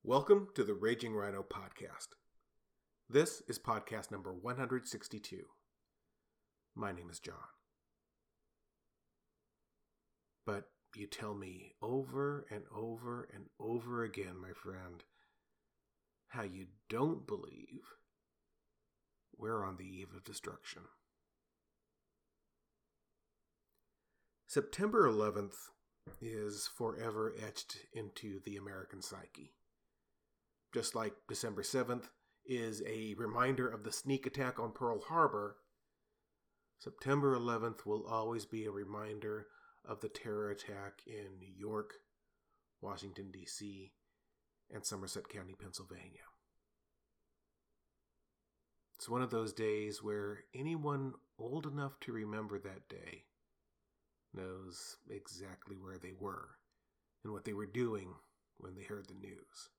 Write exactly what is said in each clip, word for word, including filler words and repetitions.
Welcome to the Raging Rhino podcast. This is podcast number one hundred sixty-two. My name is John. But you tell me over and over and over again, my friend, how you don't believe we're on the eve of destruction. September eleventh is forever etched into the American psyche. Just like December seventh is a reminder of the sneak attack on Pearl Harbor, September eleventh will always be a reminder of the terror attack in New York, Washington, D C, and Somerset County, Pennsylvania. It's one of those days where anyone old enough to remember that day knows exactly where they were and what they were doing when they heard the news.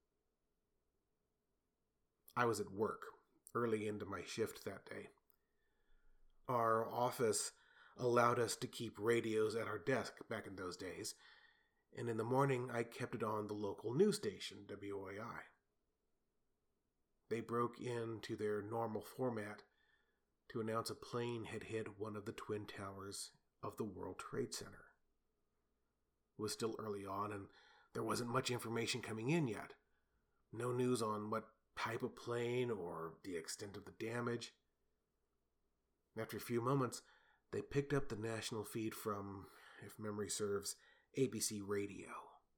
I was at work early into my shift that day. Our office allowed us to keep radios at our desk back in those days, and in the morning I kept it on the local news station, W O A I. They broke into their normal format to announce a plane had hit one of the twin towers of the World Trade Center. It was still early on, and there wasn't much information coming in yet. No news on what type of plane or the extent of the damage. After a few moments, they picked up the national feed from, if memory serves, A B C Radio.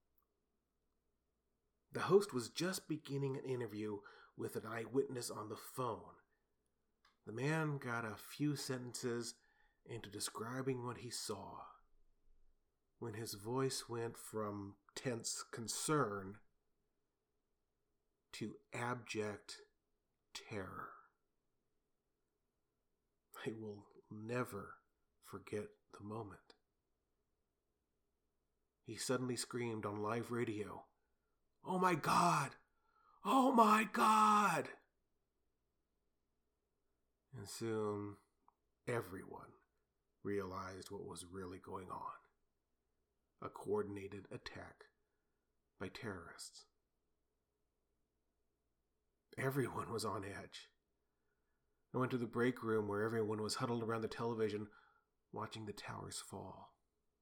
The host was just beginning an interview with an eyewitness on the phone. The man got a few sentences into describing what he saw when his voice went from tense concern to abject terror. I will never forget the moment. He suddenly screamed on live radio, "Oh my God! Oh my God!" And soon everyone realized what was really going on. A coordinated attack by terrorists. Everyone was on edge. I went to the break room where everyone was huddled around the television watching the towers fall.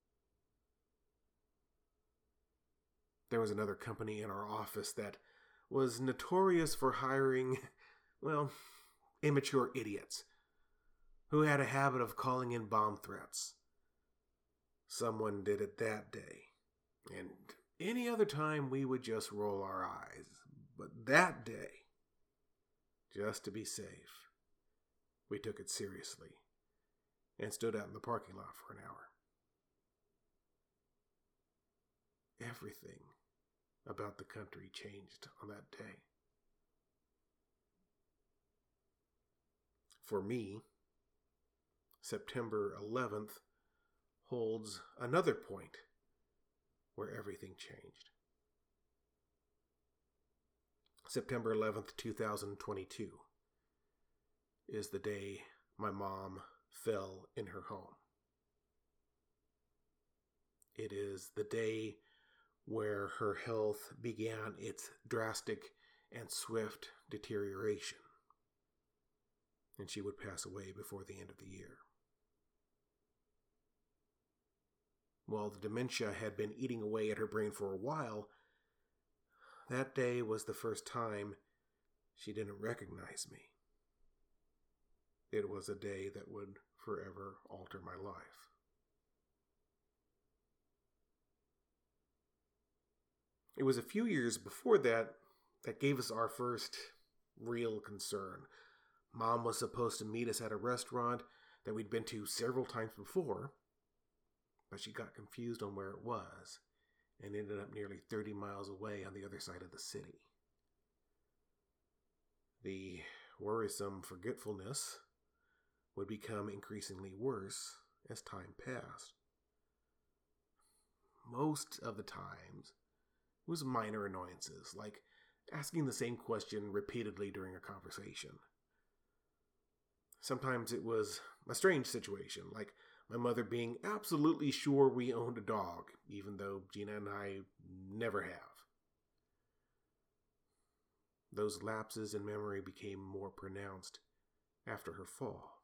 There was another company in our office that was notorious for hiring, well, immature idiots who had a habit of calling in bomb threats. Someone did it that day, and any other time we would just roll our eyes. But that day, just to be safe, we took it seriously and stood out in the parking lot for an hour. Everything about the country changed on that day. For me, September eleventh holds another point where everything changed. September eleventh, twenty twenty-two is the day my mom fell in her home. It is the day where her health began its drastic and swift deterioration, and she would pass away before the end of the year. While the dementia had been eating away at her brain for a while, that day was the first time she didn't recognize me. It was a day that would forever alter my life. It was a few years before that that gave us our first real concern. Mom was supposed to meet us at a restaurant that we'd been to several times before, but she got confused on where it was and ended up nearly thirty miles away on the other side of the city. The worrisome forgetfulness would become increasingly worse as time passed. Most of the times, it was minor annoyances, like asking the same question repeatedly during a conversation. Sometimes it was a strange situation, like my mother being absolutely sure we owned a dog, even though Gina and I never have. those lapses in memory became more pronounced after her fall.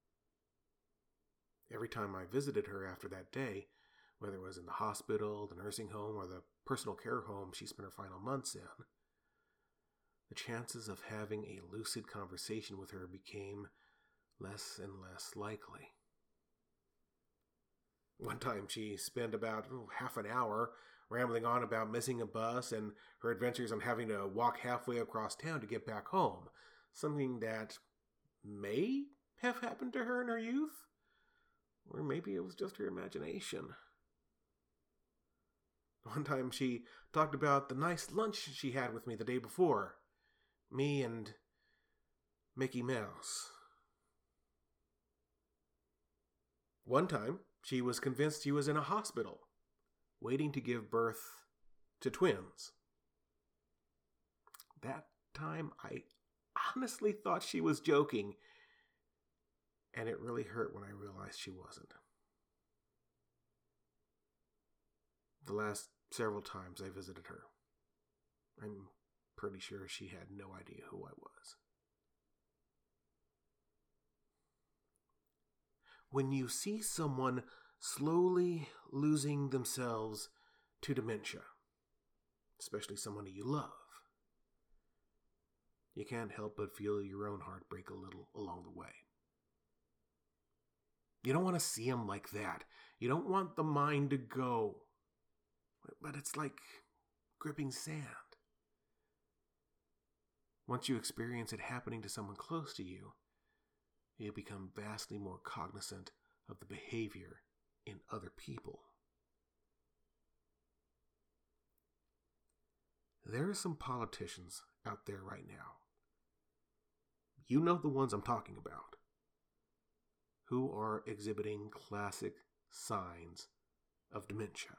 Every time I visited her after that day, whether it was in the hospital, the nursing home, or the personal care home she spent her final months in, the chances of having a lucid conversation with her became less and less likely. One time she spent about oh, half an hour rambling on about missing a bus and her adventures on having to walk halfway across town to get back home, something that may have happened to her in her youth, or maybe it was just her imagination. One time she talked about the nice lunch she had with me the day before, me and Mickey Mouse. One time, she was convinced she was in a hospital, waiting to give birth to twins. That time, I honestly thought she was joking, and it really hurt when I realized she wasn't. The last several times I visited her, I'm pretty sure she had no idea who I was. When you see someone slowly losing themselves to dementia, especially someone you love, you can't help but feel your own heart break a little along the way. You don't want to see them like that. You don't want the mind to go. But it's like gripping sand. Once you experience it happening to someone close to you, you become vastly more cognizant of the behavior in other people. There are some politicians out there right now. You know the ones I'm talking about, who are exhibiting classic signs of dementia.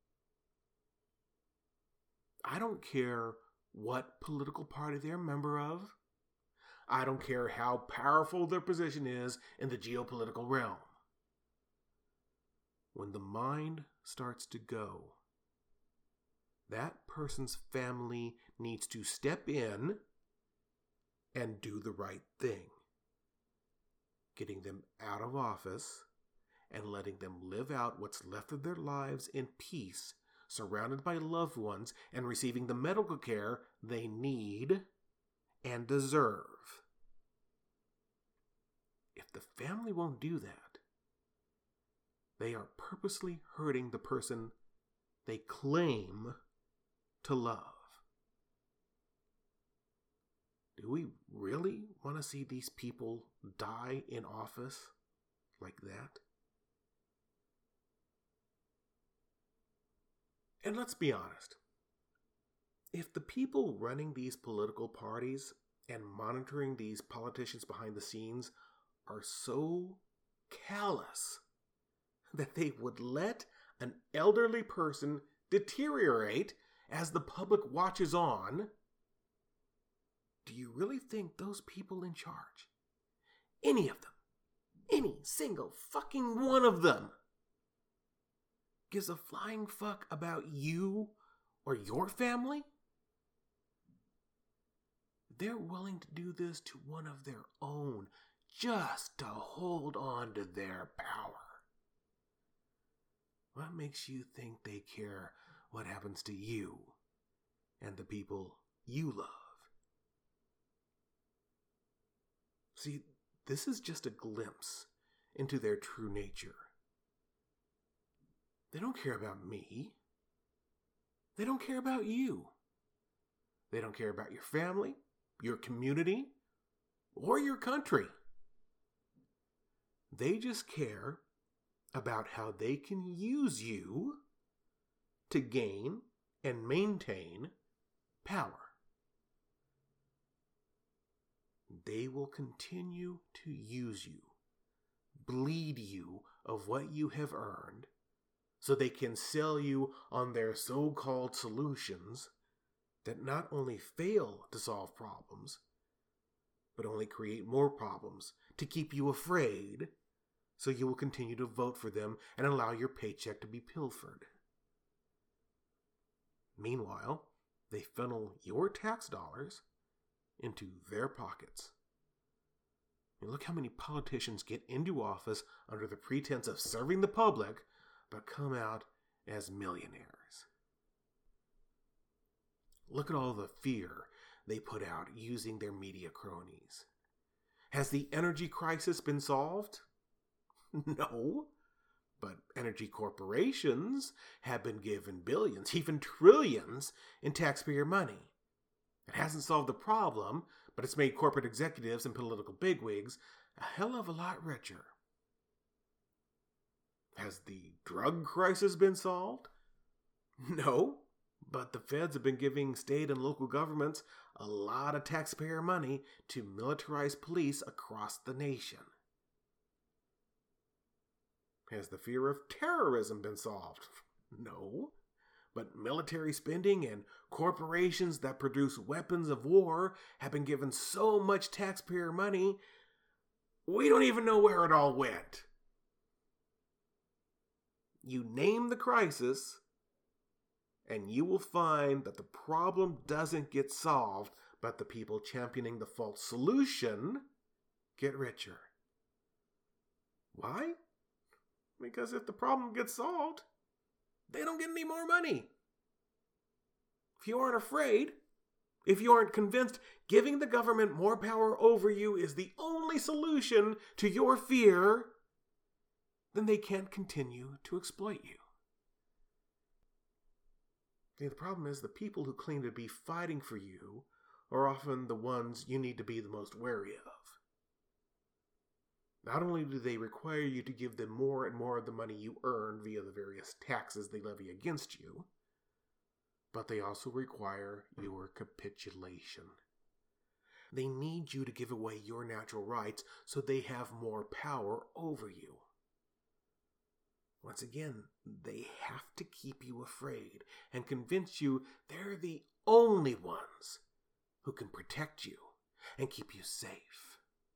I don't care what political party they're a member of. I don't care how powerful their position is in the geopolitical realm. When the mind starts to go, that person's family needs to step in and do the right thing, getting them out of office and letting them live out what's left of their lives in peace, surrounded by loved ones and receiving the medical care they need and deserve. If the family won't do that, they are purposely hurting the person they claim to love. Do we really want to see these people die in office like that? And let's be honest. If the people running these political parties and monitoring these politicians behind the scenes are so callous that they would let an elderly person deteriorate as the public watches on, do you really think those people in charge, any of them, any single fucking one of them, gives a flying fuck about you or your family? They're willing to do this to one of their own just to hold on to their power. What makes you think they care what happens to you and the people you love? See, this is just a glimpse into their true nature. They don't care about me. They don't care about you. They don't care about your family, your community, or your country. They just care about how they can use you to gain and maintain power. They will continue to use you, bleed you of what you have earned, so they can sell you on their so-called solutions that not only fail to solve problems, but only create more problems to keep you afraid, so you will continue to vote for them and allow your paycheck to be pilfered. Meanwhile, they funnel your tax dollars into their pockets. And look how many politicians get into office under the pretense of serving the public, but come out as millionaires. Look at all the fear they put out using their media cronies. Has the energy crisis been solved? No. But energy corporations have been given billions, even trillions, in taxpayer money. It hasn't solved the problem, but it's made corporate executives and political bigwigs a hell of a lot richer. Has the drug crisis been solved? No, but the feds have been giving state and local governments a lot of taxpayer money to militarize police across the nation. Has the fear of terrorism been solved? No, but military spending and corporations that produce weapons of war have been given so much taxpayer money, we don't even know where it all went. You name the crisis, and you will find that the problem doesn't get solved, but the people championing the false solution get richer. Why? Because if the problem gets solved, they don't get any more money. If you aren't afraid, if you aren't convinced giving the government more power over you is the only solution to your fear, then they can't continue to exploit you. See, the problem is the people who claim to be fighting for you are often the ones you need to be the most wary of. Not only do they require you to give them more and more of the money you earn via the various taxes they levy against you, but they also require your capitulation. They need you to give away your natural rights so they have more power over you. Once again, they have to keep you afraid and convince you they're the only ones who can protect you and keep you safe.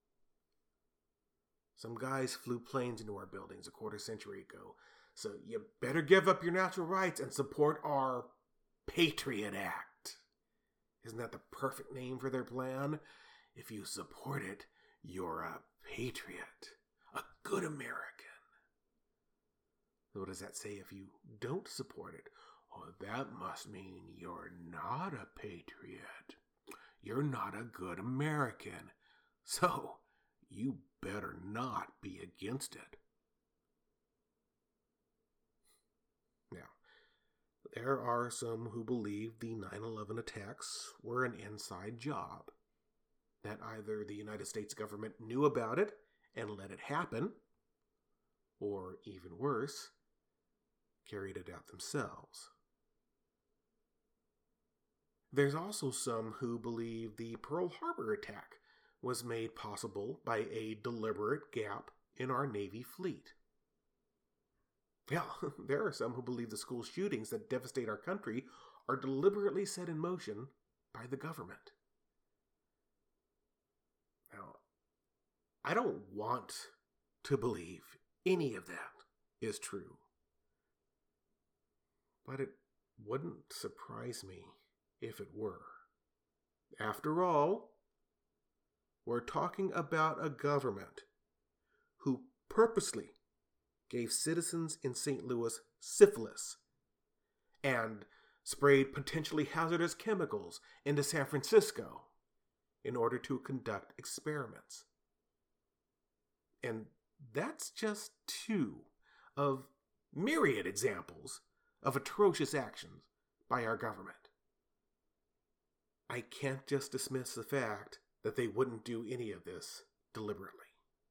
Some guys flew planes into our buildings a quarter century ago, so you better give up your natural rights and support our Patriot Act. Isn't that the perfect name for their plan? If you support it, you're a patriot, a good American. What does that say if you don't support it? Oh, that must mean you're not a patriot. You're not a good American. So, you better not be against it. Now, there are some who believe the nine eleven attacks were an inside job. That either the United States government knew about it and let it happen, or even worse, carried it out themselves. There's also some who believe the Pearl Harbor attack was made possible by a deliberate gap in our Navy fleet. Yeah, there are some who believe the school shootings that devastate our country are deliberately set in motion by the government. Now, I don't want to believe any of that is true. But it wouldn't surprise me if it were. After all, we're talking about a government who purposely gave citizens in Saint Louis syphilis and sprayed potentially hazardous chemicals into San Francisco in order to conduct experiments. And that's just two of myriad examples of atrocious actions by our government. I can't just dismiss the fact that they wouldn't do any of this deliberately.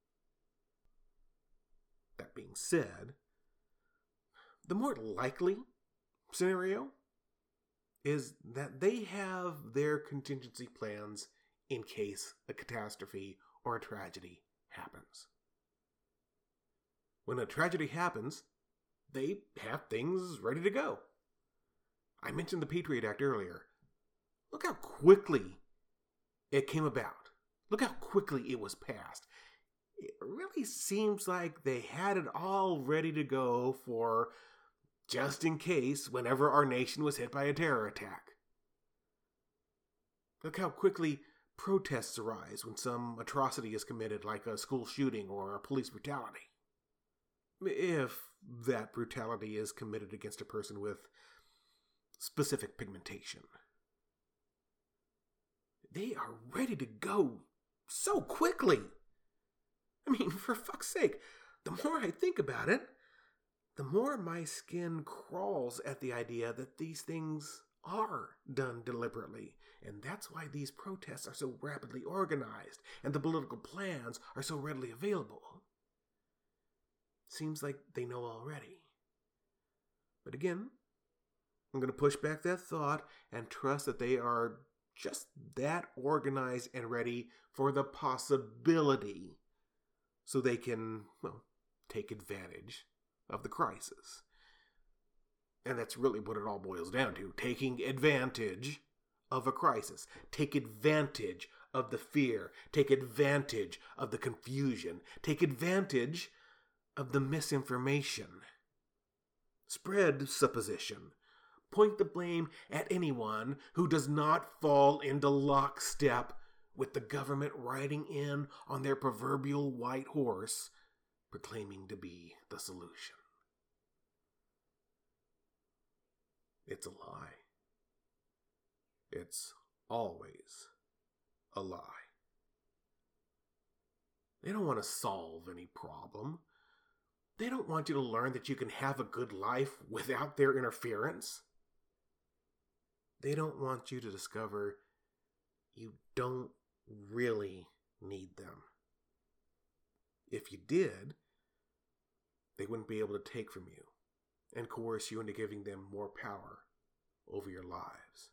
That being said, the more likely scenario is that they have their contingency plans in case a catastrophe or a tragedy happens. When a tragedy happens, they have things ready to go. I mentioned the Patriot Act earlier. Look how quickly it came about. Look how quickly it was passed. It really seems like they had it all ready to go for just in case whenever our nation was hit by a terror attack. Look how quickly protests arise when some atrocity is committed, like a school shooting or a police brutality. If that brutality is committed against a person with specific pigmentation. They are ready to go so quickly. I mean, for fuck's sake, the more I think about it, the more my skin crawls at the idea that these things are done deliberately. And that's why these protests are so rapidly organized and the political plans are so readily available. Seems like they know already. But again, I'm going to push back that thought and trust that they are just that organized and ready for the possibility so they can, well, take advantage of the crisis. And that's really what it all boils down to. Taking advantage of a crisis. Take advantage of the fear. Take advantage of the confusion. Take advantage of the misinformation. Spread supposition. Point the blame at anyone who does not fall into lockstep with the government riding in on their proverbial white horse, proclaiming to be the solution. It's a lie. It's always a lie. They don't want to solve any problem. They don't want you to learn that you can have a good life without their interference. They don't want you to discover you don't really need them. If you did, they wouldn't be able to take from you and coerce you into giving them more power over your lives.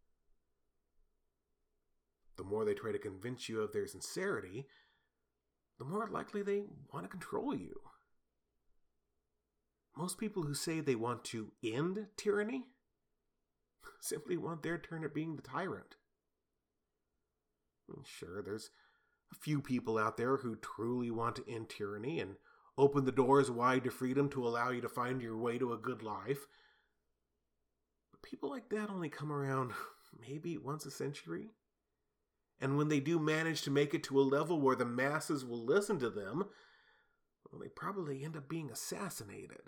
The more they try to convince you of their sincerity, the more likely they want to control you. Most people who say they want to end tyranny simply want their turn at being the tyrant. Sure, there's a few people out there who truly want to end tyranny and open the doors wide to freedom to allow you to find your way to a good life. But people like that only come around maybe once a century. And when they do manage to make it to a level where the masses will listen to them, well, they probably end up being assassinated.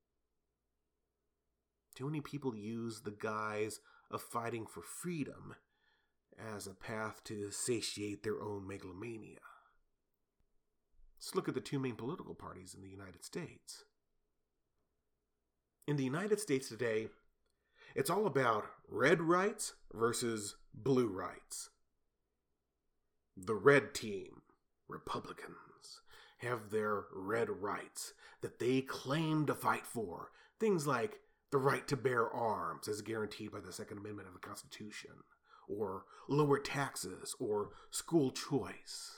Too many people use the guise of fighting for freedom as a path to satiate their own megalomania. Let's look at the two main political parties in the United States. In the United States today, it's all about red rights versus blue rights. The red team, Republicans, have their red rights that they claim to fight for. Things like the right to bear arms as guaranteed by the Second Amendment of the Constitution, or lower taxes, or school choice.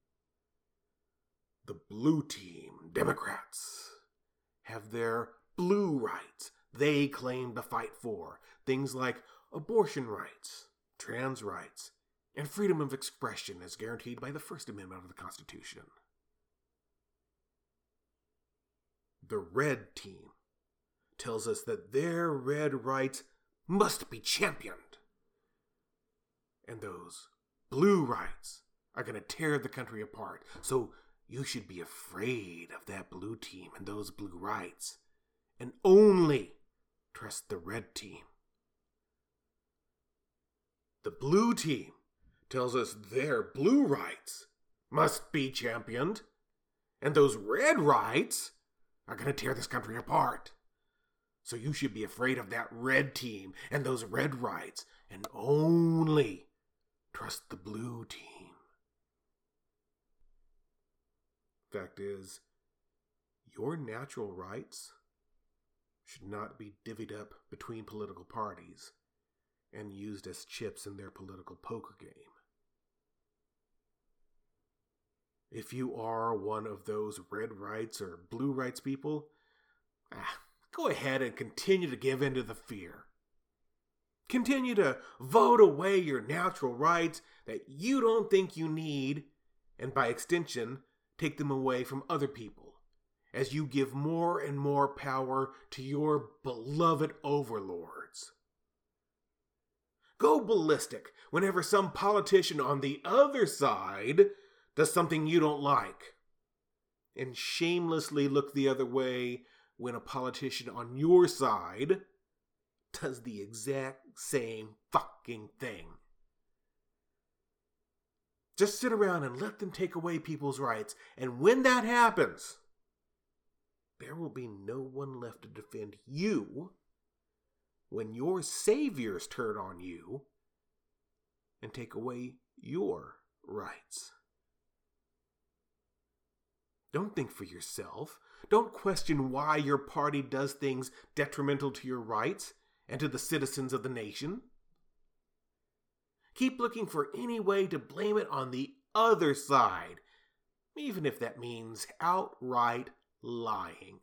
The blue team, Democrats, have their blue rights they claim to fight for. Things like abortion rights, trans rights, and freedom of expression as guaranteed by the First Amendment of the Constitution. The red team tells us that their red rights must be championed. And those blue rights are going to tear the country apart. So you should be afraid of that blue team and those blue rights, and only trust the red team. The blue team tells us their blue rights must be championed, and those red rights are going to tear this country apart. So you should be afraid of that red team and those red rights, and only trust the blue team. Fact is, your natural rights should not be divvied up between political parties and used as chips in their political poker game. If you are one of those red rights or blue rights people, ah, go ahead and continue to give in to the fear. Continue to vote away your natural rights that you don't think you need, and by extension, take them away from other people, as you give more and more power to your beloved overlords. Go ballistic whenever some politician on the other side does something you don't like. And shamelessly look the other way when a politician on your side does the exact same fucking thing. Just sit around and let them take away people's rights. And when that happens, there will be no one left to defend you when your saviors turn on you and take away your rights. Don't think for yourself. Don't question why your party does things detrimental to your rights and to the citizens of the nation. Keep looking for any way to blame it on the other side, even if that means outright lying.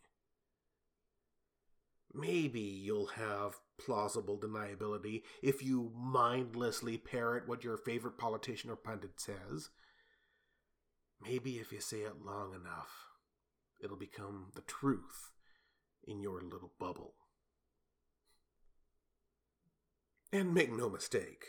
Maybe you'll have plausible deniability if you mindlessly parrot what your favorite politician or pundit says. Maybe if you say it long enough, it'll become the truth in your little bubble. And make no mistake,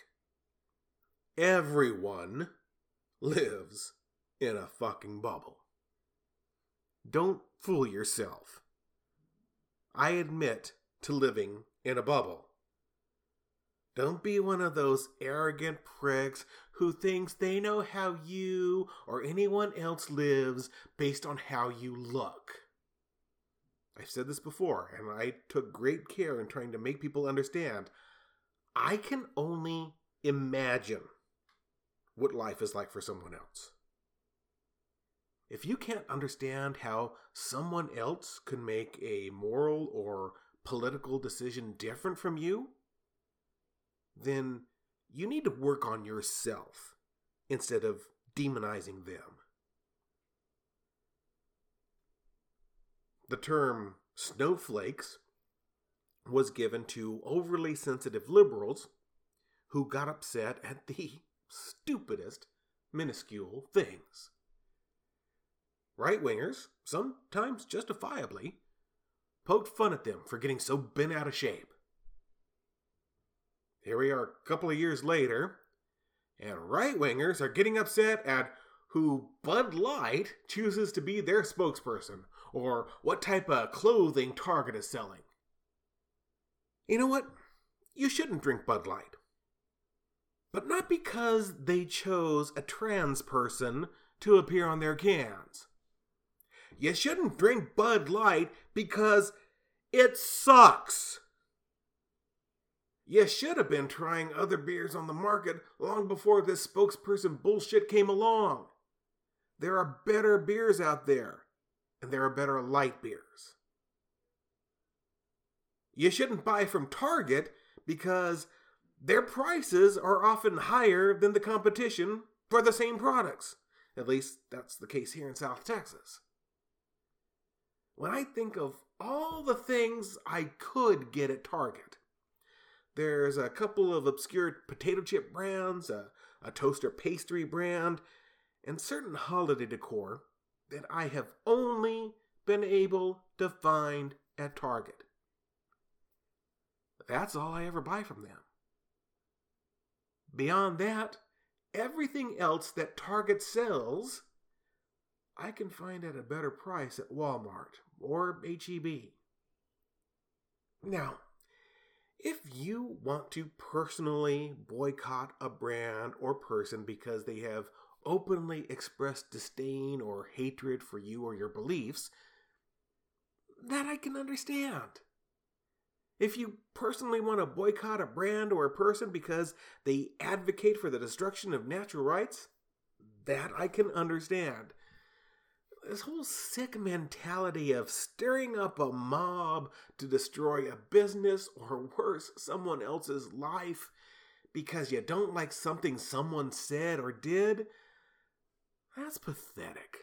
everyone lives in a fucking bubble. Don't fool yourself. I admit to living in a bubble. Don't be one of those arrogant pricks who thinks they know how you or anyone else lives based on how you look. I've said this before, and I took great care in trying to make people understand. I can only imagine what life is like for someone else. If you can't understand how someone else can make a moral or political decision different from you, then you need to work on yourself instead of demonizing them. The term snowflakes was given to overly sensitive liberals who got upset at the stupidest, minuscule things. Right-wingers, sometimes justifiably, poked fun at them for getting so bent out of shape. Here we are a couple of years later, and right-wingers are getting upset at who Bud Light chooses to be their spokesperson, or what type of clothing Target is selling. You know what? You shouldn't drink Bud Light. But not because they chose a trans person to appear on their cans. You shouldn't drink Bud Light because it sucks. You should have been trying other beers on the market long before this spokesperson bullshit came along. There are better beers out there, and there are better light beers. You shouldn't buy from Target because their prices are often higher than the competition for the same products. At least that's the case here in South Texas. When I think of all the things I could get at Target, there's a couple of obscure potato chip brands, a, a toaster pastry brand, and certain holiday decor that I have only been able to find at Target. That's all I ever buy from them. Beyond that, everything else that Target sells, I can find at a better price at Walmart or H E B. Now, if you want to personally boycott a brand or person because they have openly expressed disdain or hatred for you or your beliefs, that I can understand. If you personally want to boycott a brand or a person because they advocate for the destruction of natural rights, that I can understand. This whole sick mentality of stirring up a mob to destroy a business or worse, someone else's life because you don't like something someone said or did, that's pathetic.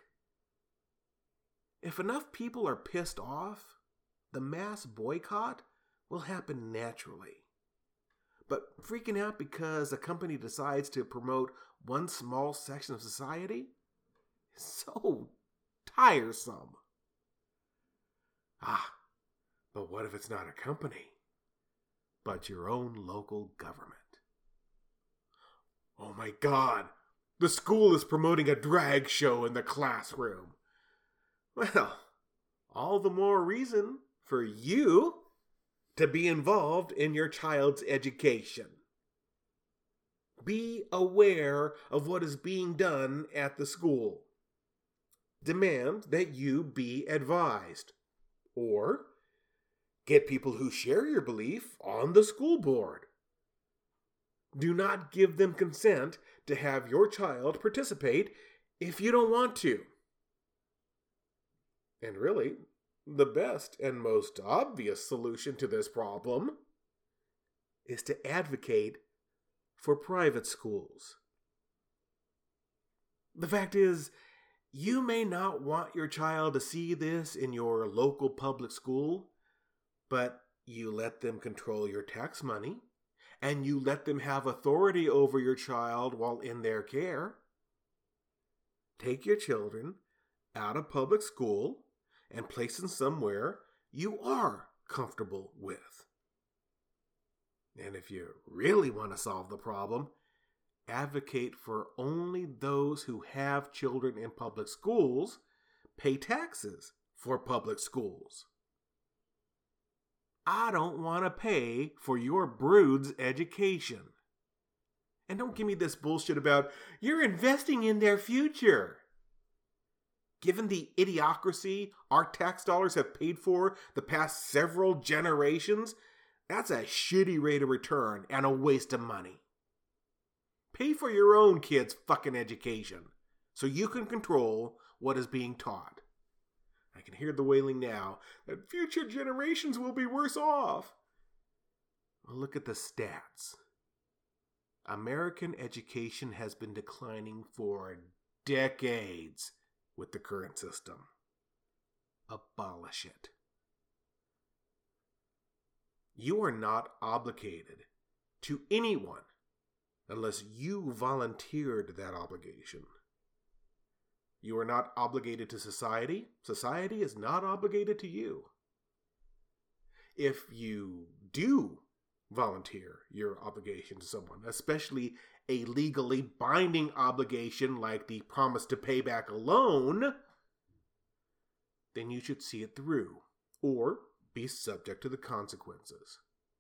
If enough people are pissed off, the mass boycott will happen naturally. But freaking out because a company decides to promote one small section of society is so tiresome. Ah, but what if it's not a company, but your own local government? my God, the school is promoting a drag show in the classroom. Well, all the more reason for you to be involved in your child's education. Be aware of what is being done at the school. Demand that you be advised. Or get people who share your belief on the school board. Do not give them consent to have your child participate if you don't want to. And really, the best and most obvious solution to this problem is to advocate for private schools. The fact is, you may not want your child to see this in your local public school, but you let them control your tax money, and you let them have authority over your child while in their care. Take your children out of public school and place them somewhere you are comfortable with. And if you really want to solve the problem, advocate for only those who have children in public schools pay taxes for public schools. I don't want to pay for your brood's education. And don't give me this bullshit about you're investing in their future. Given the idiocracy our tax dollars have paid for the past several generations, that's a shitty rate of return and a waste of money. Pay for your own kids' fucking education so you can control what is being taught. I can hear the wailing now that future generations will be worse off. Well, look at the stats. American education has been declining for decades with the current system. Abolish it. You are not obligated to anyone unless you volunteered that obligation. You are not obligated to society. Society is not obligated to you. If you do volunteer your obligation to someone, especially a legally binding obligation like the promise to pay back a loan, then you should see it through or be subject to the consequences.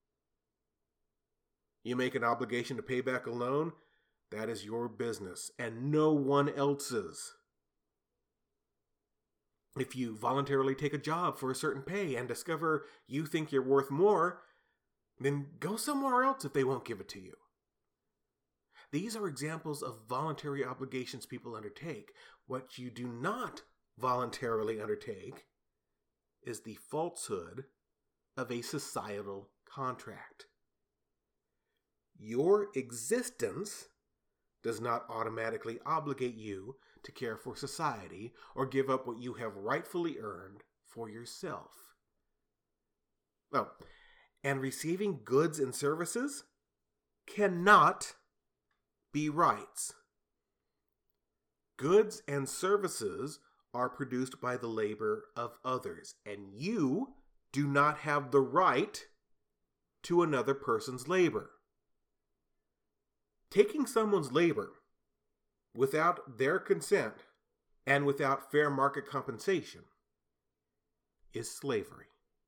You make an obligation to pay back a loan, that is your business and no one else's. If you voluntarily take a job for a certain pay and discover you think you're worth more, then go somewhere else if they won't give it to you. These are examples of voluntary obligations people undertake. What you do not voluntarily undertake is the falsehood of a societal contract. Your existence does not automatically obligate you to care for society or give up what you have rightfully earned for yourself. Oh, and receiving goods and services cannot be rights. Goods and services are produced by the labor of others, and you do not have the right to another person's labor. Taking someone's labor without their consent and without fair market compensation is slavery.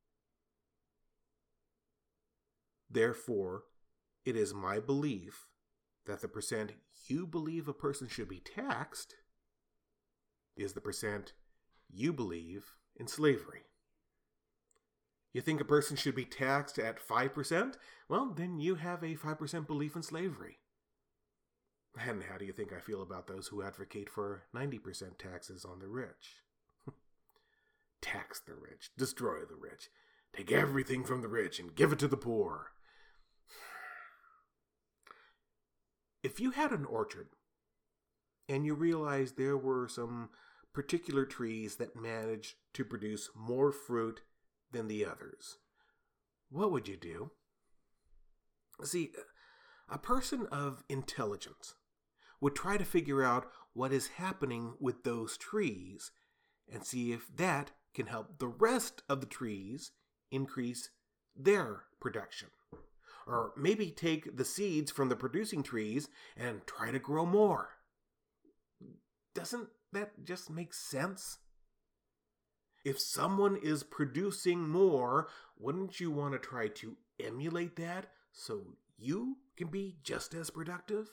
Therefore, it is my belief that the percent you believe a person should be taxed is the percent you believe in slavery. You think a person should be taxed at five percent? Well, then you have a five percent belief in slavery. And how do you think I feel about those who advocate for ninety percent taxes on the rich? Tax the rich, destroy the rich, take everything from the rich and give it to the poor. If you had an orchard and you realized there were some particular trees that managed to produce more fruit than the others, what would you do? See, a person of intelligence would try to figure out what is happening with those trees and see if that can help the rest of the trees increase their production. Or maybe take the seeds from the producing trees and try to grow more. Doesn't that just make sense? If someone is producing more, wouldn't you want to try to emulate that so you can be just as productive?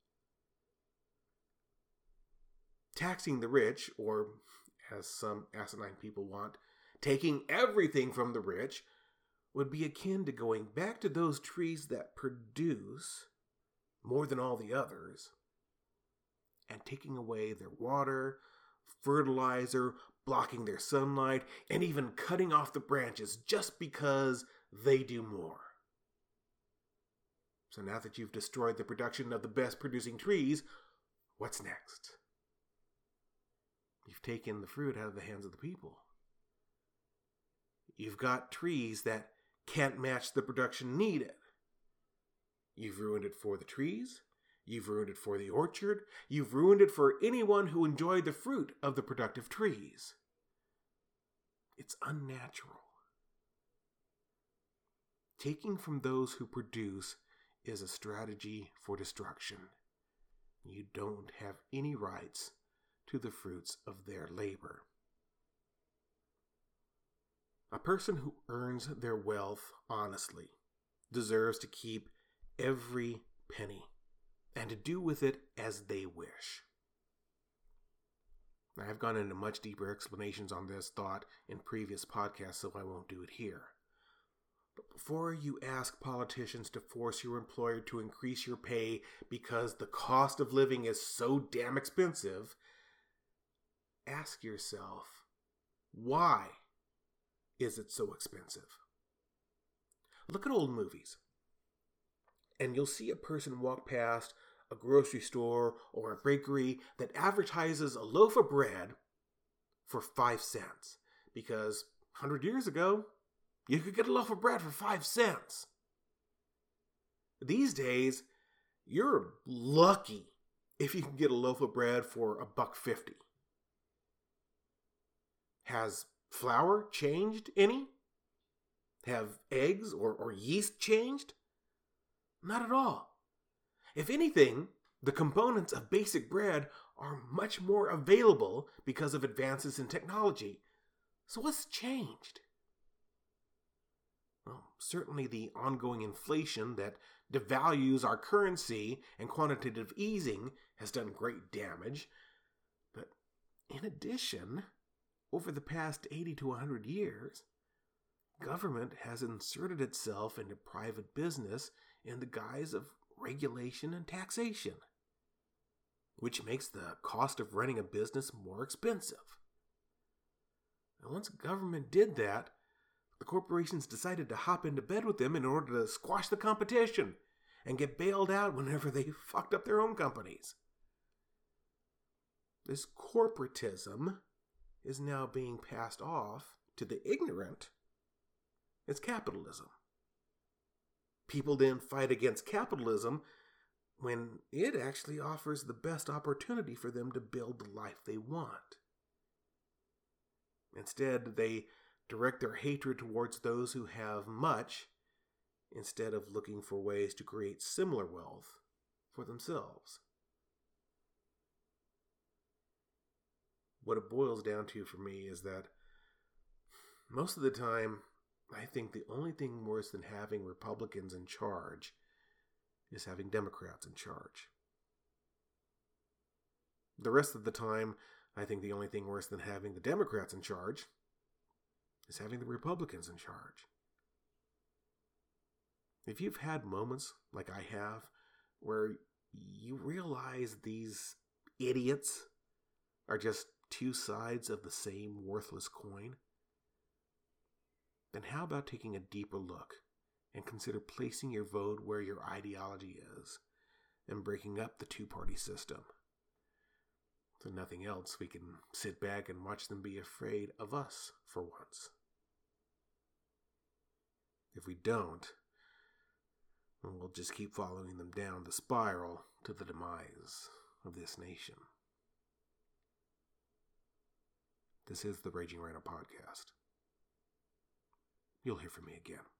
Taxing the rich, or as some asinine people want, taking everything from the rich, would be akin to going back to those trees that produce more than all the others and taking away their water, fertilizer, blocking their sunlight, and even cutting off the branches just because they do more. So now that you've destroyed the production of the best producing trees, what's next? You've taken the fruit out of the hands of the people. You've got trees that can't match the production needed. You've ruined it for the trees. You've ruined it for the orchard. You've ruined it for anyone who enjoyed the fruit of the productive trees. It's unnatural. Taking from those who produce is a strategy for destruction. You don't have any rights to the fruits of their labor. A person who earns their wealth honestly deserves to keep every penny and to do with it as they wish. I have gone into much deeper explanations on this thought in previous podcasts, so I won't do it here. But before you ask politicians to force your employer to increase your pay because the cost of living is so damn expensive, ask yourself, why is it so expensive? Look at old movies, and you'll see a person walk past a grocery store or a bakery that advertises a loaf of bread for five cents. Because a hundred years ago, you could get a loaf of bread for five cents. These days, you're lucky if you can get a loaf of bread for a buck fifty. Has flour changed any? Have eggs or, or yeast changed? Not at all. If anything, the components of basic bread are much more available because of advances in technology. So what's changed? Well, certainly the ongoing inflation that devalues our currency and quantitative easing has done great damage. But in addition, over the past eighty to one hundred years, government has inserted itself into private business in the guise of regulation and taxation, which makes the cost of running a business more expensive. And once government did that, the corporations decided to hop into bed with them in order to squash the competition and get bailed out whenever they fucked up their own companies. This corporatism is now being passed off to the ignorant as capitalism. People then fight against capitalism when it actually offers the best opportunity for them to build the life they want. Instead, they direct their hatred towards those who have much instead of looking for ways to create similar wealth for themselves. What it boils down to for me is that most of the time, I think the only thing worse than having Republicans in charge is having Democrats in charge. The rest of the time, I think the only thing worse than having the Democrats in charge is having the Republicans in charge. If you've had moments like I have where you realize these idiots are just two sides of the same worthless coin, then how about taking a deeper look and consider placing your vote where your ideology is and breaking up the two-party system? So nothing else, we can sit back and watch them be afraid of us for once. If we don't, we'll just keep following them down the spiral to the demise of this nation. This is the Raging Rhino Podcast. You'll hear from me again.